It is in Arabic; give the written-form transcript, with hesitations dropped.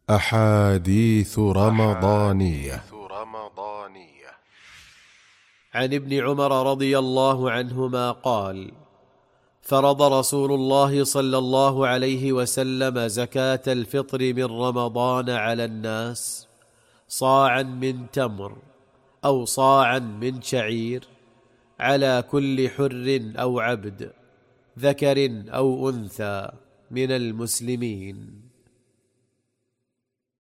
أحاديث رمضانية. عن ابن عمر رضي الله عنهما قال: فرض رسول الله صلى الله عليه وسلم زكاة الفطر من رمضان على الناس صاعا من تمر أو صاعا من شعير على كل حر أو عبد ذكر أو أنثى من المسلمين.